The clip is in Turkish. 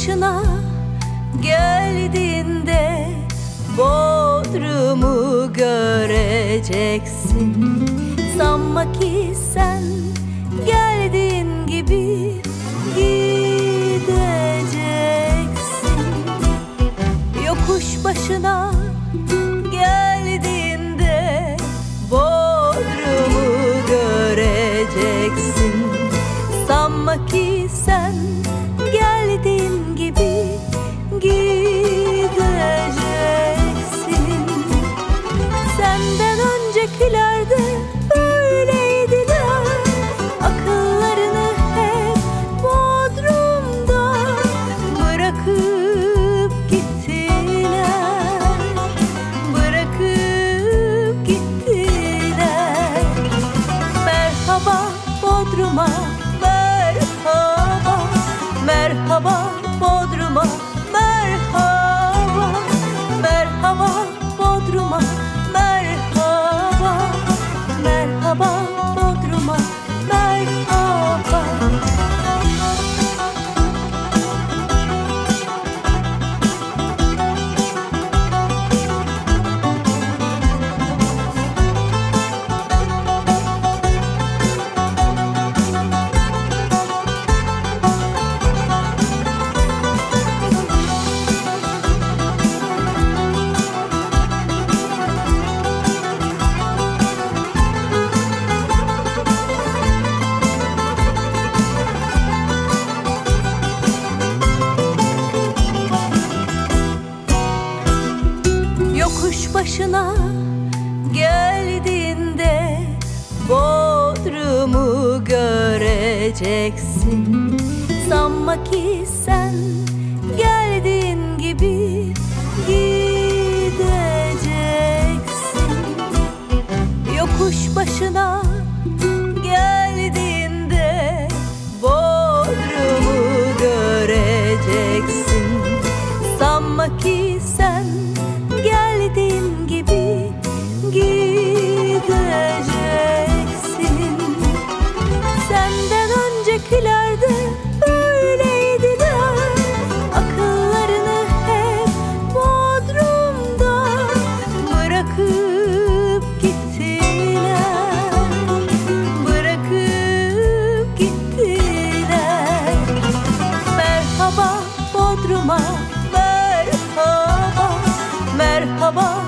başına geldiğinde Bodrum'u göreceksin. Sanma ki sen geldiğin gibi gideceksin. Yokuş başına geldiğinde Bodrum'u göreceksin. Sanma ki sen geldiğin gibi gideceksin. Senden öncekilerde böyleydiler. Akıllarını hep Bodrum'da bırakıp gittiler. Bırakıp gittiler. Merhaba Bodrum'a, merhaba. Merhaba Bodrum'a, merhaba. Merhaba Bodrum'a, merhaba. Merhaba Bodrum'a, merhaba. Yokuş başına geldiğinde Bodrum'u göreceksin. Sanma ki sen geldiğin gibi gideceksin. Yokuş başına geldiğinde Bodrum'u göreceksin. Sanma ki sen geldiğin gibi gideceksin. Senden öncekilerde böyleydiler. Akıllarını hep Bodrum'da bırakıp gittiler. Bırakıp gittiler. Merhaba Bodrum'a, merhaba. Merhaba